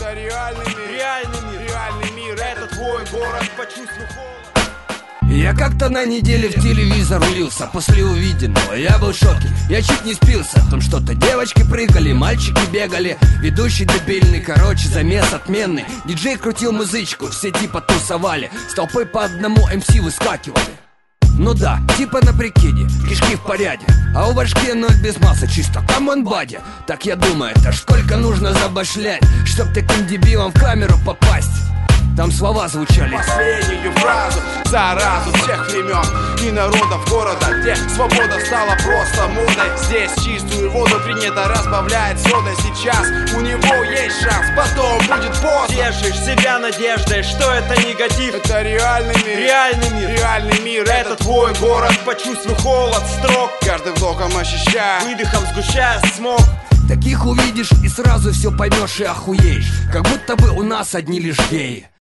Это реальный мир, это твой город, почувствуй холод. Я как-то на неделе в телевизор влился. После увиденного я был в шоке. Я чуть не спился. Там что-то девочки прыгали, мальчики бегали. Ведущий дебильный, короче, замес отменный. Диджей крутил музычку, все типа тусовали. С толпой по одному МС выскакивали. Ну да, типа на прикиде, кишки в порядке. А у башки ноль без массы, чисто камон бади. Так я думаю, это ж сколько нужно забашлять, чтоб таким дебилом в камеру попасть. Там слова звучали: последнюю фразу, заразу всех времен и народов города, где свобода стала просто модой. Здесь чистую воду принято разбавлять содой. Сейчас у него есть шанс, потом будет поздно. Держишь себя надеждой, что это негатив. Это реальный мир, это твой город, почувствуй холод строк. Каждым вдохом ощущая, выдохом сгущая смог. Таких увидишь и сразу все поймешь и охуеешь. Как будто бы у нас одни лишь геи.